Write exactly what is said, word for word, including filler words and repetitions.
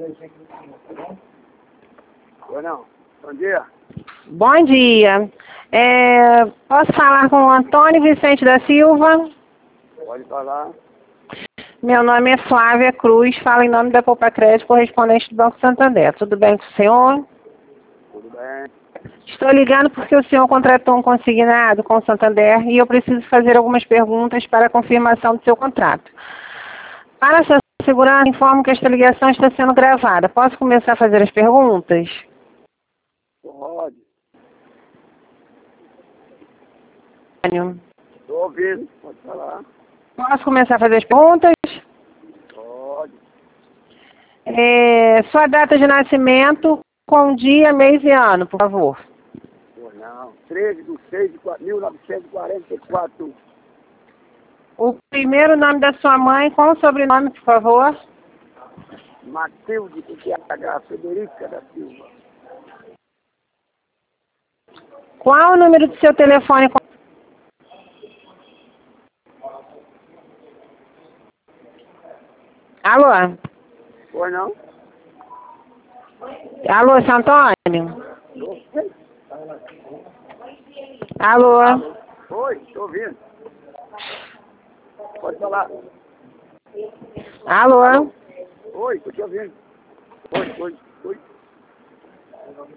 Ou não? Bom dia. Bom dia. É, posso falar com o Antônio Vicente da Silva? Pode falar. Meu nome é Flávia Cruz, falo em nome da Poupa Crédito, correspondente do Banco Santander. Tudo bem com o senhor? Tudo bem. Estou ligando porque o senhor contratou um consignado com o Santander e eu preciso fazer algumas perguntas para a confirmação do seu contrato. Para sua segurança, informo que esta ligação está sendo gravada. Posso começar a fazer as perguntas? Pode. Estou ouvindo. Pode falar. Posso começar a fazer as perguntas? Pode. É, sua data de nascimento com dia, mês e ano, por favor. Ou não. treze de seis de mil novecentos e quarenta e quatro. O primeiro nome da sua mãe com o sobrenome, por favor. Matilde com T H, Federica da Silva. Qual o número do seu telefone? Alô? Ou não? Alô, seu Antônio? Alô? Alô? Oi, estou ouvindo. Pode falar. Alô? Oi, estou te ouvindo. Oi, oi, oi.